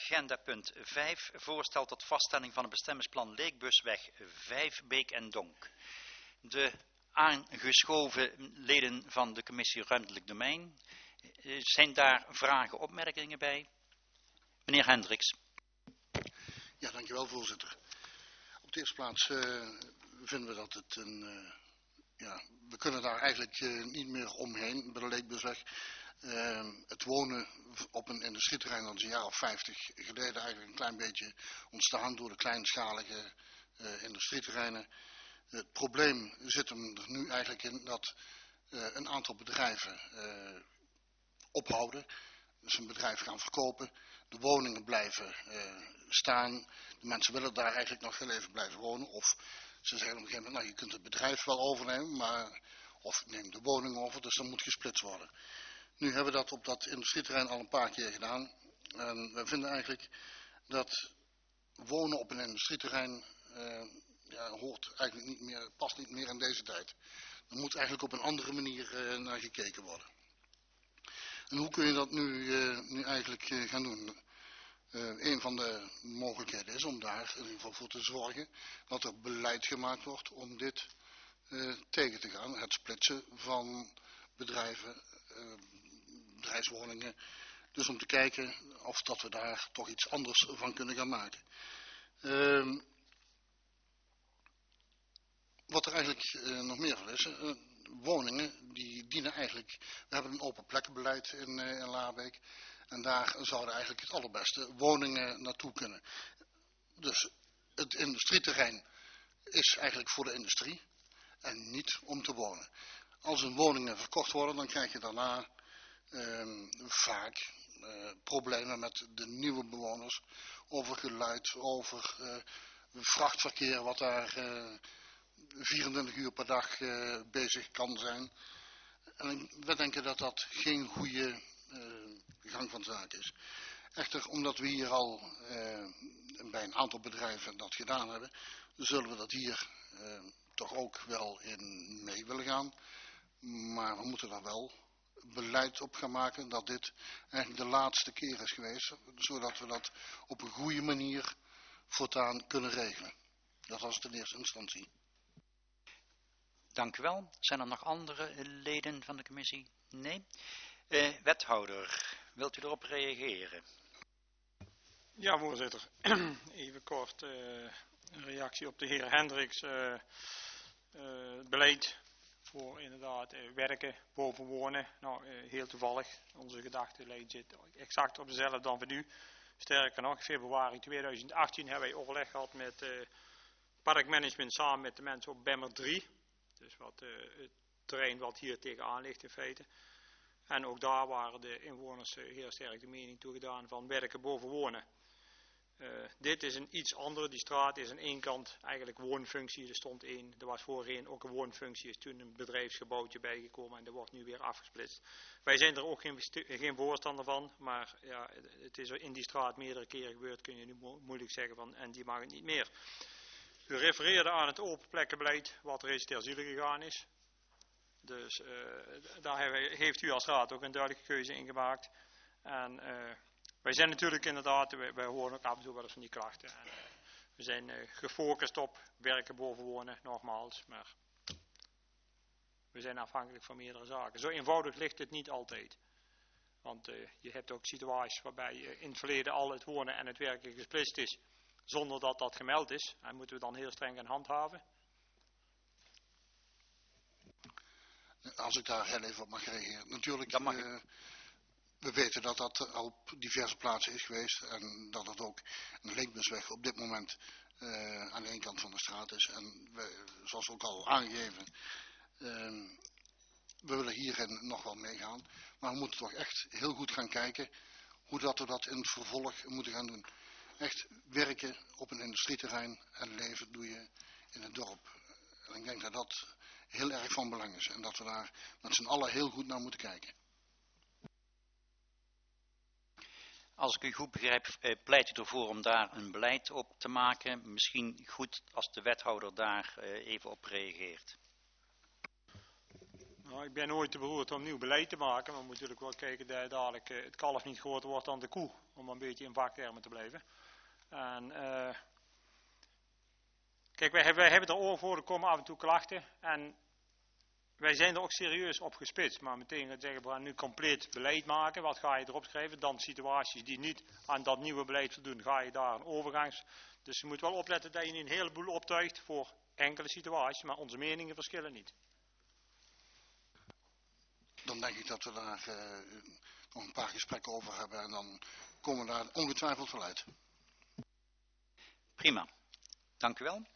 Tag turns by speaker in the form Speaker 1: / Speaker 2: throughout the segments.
Speaker 1: agenda punt 5, voorstel tot vaststelling van een bestemmingsplan Leekbusweg 5 Beek en Donk. De aangeschoven leden van de commissie Ruimtelijk Domein, zijn daar vragen, opmerkingen bij? Meneer Hendricks.
Speaker 2: Ja, dankjewel voorzitter. Op de eerste plaats vinden we dat het we kunnen daar eigenlijk niet meer omheen bij de Leekbusweg. Het wonen op een industrieterrein, dat is een jaar of 50 geleden eigenlijk een klein beetje ontstaan door de kleinschalige industrieterreinen. Het probleem zit hem er nu eigenlijk in dat een aantal bedrijven ophouden. Dus een bedrijf gaan verkopen. De woningen blijven staan. De mensen willen daar eigenlijk nog heel even blijven wonen. Of ze zeggen op een gegeven moment, nou je kunt het bedrijf wel overnemen, maar of ik neem de woning over, dus dan moet gesplitst worden. Nu hebben we dat op dat industrieterrein al een paar keer gedaan. En we vinden eigenlijk dat wonen op een industrieterrein hoort eigenlijk niet meer, past niet meer in deze tijd. Er moet eigenlijk op een andere manier naar gekeken worden. En hoe kun je dat nu eigenlijk gaan doen? Een van de mogelijkheden is om daar in ieder geval voor te zorgen dat er beleid gemaakt wordt om dit tegen te gaan. Het splitsen van bedrijven, bedrijfswoningen. Dus om te kijken of dat we daar toch iets anders van kunnen gaan maken. Wat er eigenlijk nog meer van is, woningen die dienen eigenlijk, we hebben een open plekkenbeleid in Laarbeek en daar zouden eigenlijk het allerbeste woningen naartoe kunnen. Dus het industrieterrein is eigenlijk voor de industrie en niet om te wonen. Als er woningen verkocht worden, dan krijg je daarna vaak problemen met de nieuwe bewoners over geluid, over vrachtverkeer wat daar 24 uur per dag bezig kan zijn. En we denken dat dat geen goede gang van zaken is. Echter, omdat we hier al bij een aantal bedrijven dat gedaan hebben, zullen we dat hier toch ook wel in mee willen gaan. Maar we moeten daar wel beleid op gaan maken dat dit eigenlijk de laatste keer is geweest, zodat we dat op een goede manier voortaan kunnen regelen. Dat was het in eerste instantie.
Speaker 1: Dank u wel. Zijn er nog andere leden van de commissie? Nee. Wethouder, wilt u erop reageren?
Speaker 3: Ja, voorzitter. Even kort een reactie op de heer Hendricks. Beleid voor inderdaad werken boven wonen. Nou, heel toevallig. Onze gedachtenlijn zit exact op dezelfde dan van u. Sterker nog, februari 2018 hebben wij overleg gehad met parkmanagement samen met de mensen op Bemmer 3. Dus het terrein wat hier tegenaan ligt in feite. En ook daar waren de inwoners heel sterk de mening toegedaan van werken boven wonen. Dit is een iets andere. Die straat is aan één kant eigenlijk woonfunctie. Er stond één. Er was voorheen ook een woonfunctie. Is toen een bedrijfsgebouwtje bijgekomen en dat wordt nu weer afgesplitst. Wij zijn er ook geen voorstander van. Maar ja, het is in die straat meerdere keren gebeurd. Kun je nu moeilijk zeggen van en die mag het niet meer. U refereerde aan het open plekkenbeleid wat er is ter ziele gegaan is. Dus daar heeft u als raad ook een duidelijke keuze in gemaakt. En wij zijn natuurlijk inderdaad, wij horen ook af en toe wel eens van die klachten. En, we zijn gefocust op werken boven wonen, nogmaals. Maar we zijn afhankelijk van meerdere zaken. Zo eenvoudig ligt het niet altijd. Want je hebt ook situaties waarbij in het verleden al het wonen en het werken gesplitst is. Zonder dat dat gemeld is. En moeten we dan heel streng gaan handhaven.
Speaker 2: Als ik daar heel even op mag reageren. Natuurlijk,
Speaker 1: dat mag
Speaker 2: we weten dat dat al op diverse plaatsen is geweest. En dat het ook een Leekbusweg op dit moment aan de ene kant van de straat is. En zoals ook al aangegeven, we willen hierin nog wel meegaan. Maar we moeten toch echt heel goed gaan kijken hoe dat we dat in het vervolg moeten gaan doen. Echt werken op een industrieterrein en leven doe je in het dorp. En ik denk dat dat heel erg van belang is. En dat we daar met z'n allen heel goed naar moeten kijken.
Speaker 1: Als ik u goed begrijp, pleit u ervoor om daar een beleid op te maken. Misschien goed als de wethouder daar even op reageert.
Speaker 3: Nou, ik ben nooit te beroerd om nieuw beleid te maken, maar we moeten natuurlijk wel kijken dat dadelijk het kalf niet groter wordt dan de koe, om een beetje in vaktermen te blijven. En kijk, wij hebben er oor voor, er komen af en toe klachten en wij zijn er ook serieus op gespitst, maar meteen gaan zeggen, we gaan nu compleet beleid maken, wat ga je erop schrijven? Dan situaties die niet aan dat nieuwe beleid voldoen, ga je daar een overgangs... Dus je moet wel opletten dat je niet een heleboel optuigt voor enkele situaties, maar onze meningen verschillen niet.
Speaker 2: Dan denk ik dat we daar nog een paar gesprekken over hebben en dan komen we daar ongetwijfeld wel uit.
Speaker 1: Prima, dank u wel.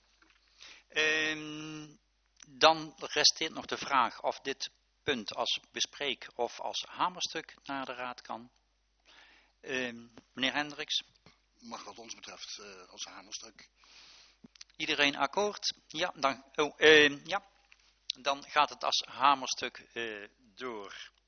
Speaker 1: Dan resteert nog de vraag of dit punt als bespreek of als hamerstuk naar de raad kan. Meneer Hendricks.
Speaker 2: Mag wat ons betreft als hamerstuk.
Speaker 1: Iedereen akkoord? Ja, dan gaat het als hamerstuk door.